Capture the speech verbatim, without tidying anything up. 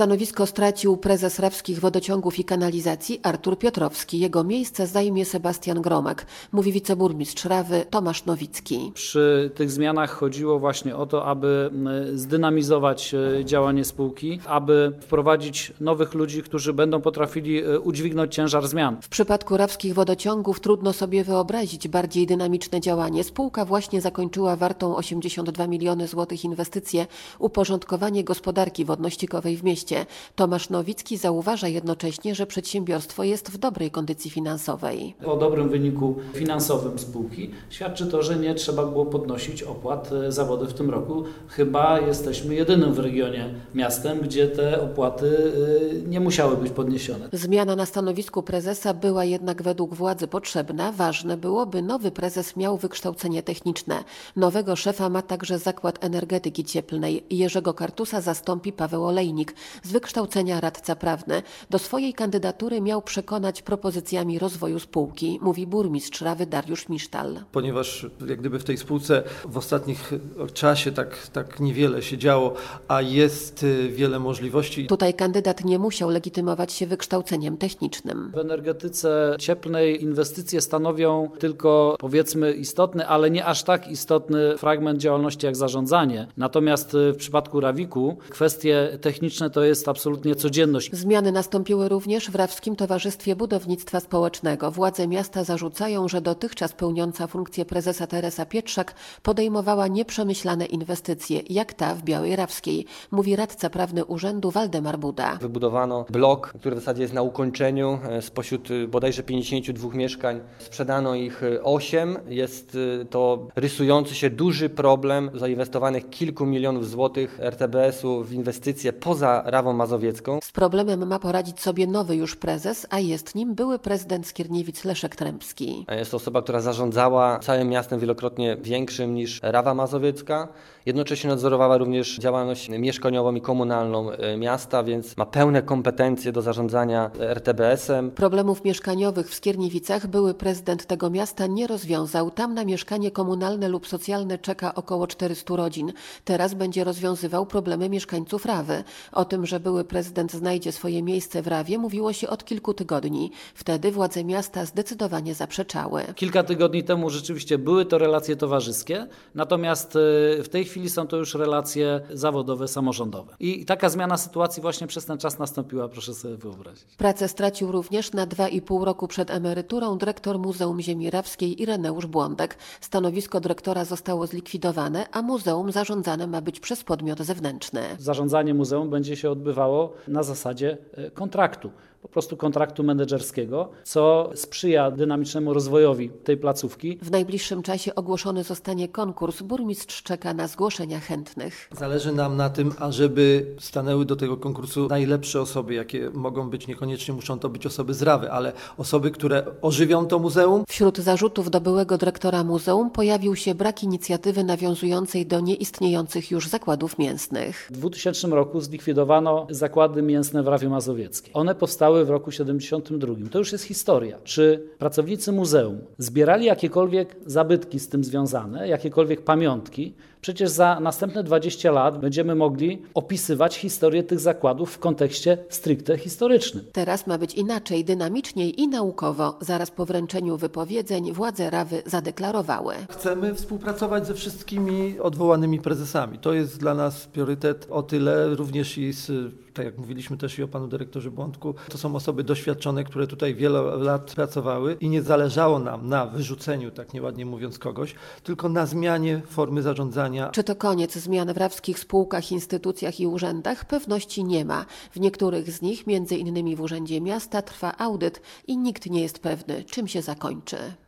Stanowisko stracił prezes Rawskich Wodociągów i Kanalizacji Artur Piotrowski. Jego miejsce zajmie Sebastian Gromek, mówi wiceburmistrz Rawy Tomasz Nowicki. Przy tych zmianach chodziło właśnie o to, aby zdynamizować działanie spółki, aby wprowadzić nowych ludzi, którzy będą potrafili udźwignąć ciężar zmian. W przypadku Rawskich Wodociągów trudno sobie wyobrazić bardziej dynamiczne działanie. Spółka właśnie zakończyła wartą osiemdziesiąt dwa miliony złotych inwestycję, uporządkowanie gospodarki wodno-ściekowej w mieście. Tomasz Nowicki zauważa jednocześnie, że przedsiębiorstwo jest w dobrej kondycji finansowej. O dobrym wyniku finansowym spółki świadczy to, że nie trzeba było podnosić opłat za wodę w tym roku. Chyba jesteśmy jedynym w regionie miastem, gdzie te opłaty nie musiały być podniesione. Zmiana na stanowisku prezesa była jednak według władzy potrzebna. Ważne było, by nowy prezes miał wykształcenie techniczne. Nowego szefa ma także Zakład Energetyki Cieplnej. Jerzego Kartusa zastąpi Paweł Olejnik, z wykształcenia radca prawny. Do swojej kandydatury miał przekonać propozycjami rozwoju spółki, mówi burmistrz Rawy Dariusz Misztal. Ponieważ jak gdyby w tej spółce w ostatnich czasie tak, tak niewiele się działo, a jest wiele możliwości. Tutaj kandydat nie musiał legitymować się wykształceniem technicznym. W energetyce cieplnej inwestycje stanowią tylko, powiedzmy, istotny, ale nie aż tak istotny fragment działalności jak zarządzanie. Natomiast w przypadku Rawiku kwestie techniczne to jest absolutnie codzienność. Zmiany nastąpiły również w Rawskim Towarzystwie Budownictwa Społecznego. Władze miasta zarzucają, że dotychczas pełniąca funkcję prezesa Teresa Pietrzak podejmowała nieprzemyślane inwestycje, jak ta w Białej Rawskiej, mówi radca prawny urzędu Waldemar Buda. Wybudowano blok, który w zasadzie jest na ukończeniu. Spośród bodajże pięćdziesięciu dwóch mieszkań sprzedano ich osiem. Jest to rysujący się duży problem zainwestowanych kilku milionów złotych R T B S-u w inwestycje poza Rawą Mazowiecką. Z problemem ma poradzić sobie nowy już prezes, a jest nim były prezydent Skierniewic Leszek Trębski. Jest to osoba, która zarządzała całym miastem wielokrotnie większym niż Rawa Mazowiecka. Jednocześnie nadzorowała również działalność mieszkaniową i komunalną miasta, więc ma pełne kompetencje do zarządzania R T B S-em. Problemów mieszkaniowych w Skierniewicach były prezydent tego miasta nie rozwiązał. Tam na mieszkanie komunalne lub socjalne czeka około czterystu rodzin. Teraz będzie rozwiązywał problemy mieszkańców Rawy. O tym, że były prezydent znajdzie swoje miejsce w Rawie, mówiło się od kilku tygodni. Wtedy władze miasta zdecydowanie zaprzeczały. Kilka tygodni temu rzeczywiście były to relacje towarzyskie, natomiast w tej chwili są to już relacje zawodowe, samorządowe. I taka zmiana sytuacji właśnie przez ten czas nastąpiła, proszę sobie wyobrazić. Pracę stracił również na dwa i pół roku przed emeryturą dyrektor Muzeum Ziemi Rawskiej Ireneusz Błądek. Stanowisko dyrektora zostało zlikwidowane, a muzeum zarządzane ma być przez podmiot zewnętrzny. Zarządzanie muzeum będzie się odbywało na zasadzie kontraktu. Po prostu kontraktu menedżerskiego, co sprzyja dynamicznemu rozwojowi tej placówki. W najbliższym czasie ogłoszony zostanie konkurs. Burmistrz czeka na zgłoszenia chętnych. Zależy nam na tym, ażeby stanęły do tego konkursu najlepsze osoby, jakie mogą być. Niekoniecznie muszą to być osoby z Rawy, ale osoby, które ożywią to muzeum. Wśród zarzutów do byłego dyrektora muzeum pojawił się brak inicjatywy nawiązującej do nieistniejących już zakładów mięsnych. W dwutysięcznym roku zlikwidowano zakłady mięsne w Rawie Mazowieckiej. One powstały w roku siedemdziesiątym drugim. To już jest historia. Czy pracownicy muzeum zbierali jakiekolwiek zabytki z tym związane, jakiekolwiek pamiątki? Przecież za następne dwadzieścia lat będziemy mogli opisywać historię tych zakładów w kontekście stricte historycznym. Teraz ma być inaczej, dynamiczniej i naukowo. Zaraz po wręczeniu wypowiedzeń władze Rawy zadeklarowały. Chcemy współpracować ze wszystkimi odwołanymi prezesami. To jest dla nas priorytet o tyle, również i z, tak jak mówiliśmy też i o panu dyrektorze Błądku, to są osoby doświadczone, które tutaj wiele lat pracowały i nie zależało nam na wyrzuceniu, tak nieładnie mówiąc, kogoś, tylko na zmianie formy zarządzania. Czy to koniec zmian w rawskich spółkach, instytucjach i urzędach? Pewności nie ma. W niektórych z nich, między innymi w Urzędzie Miasta, trwa audyt i nikt nie jest pewny, czym się zakończy.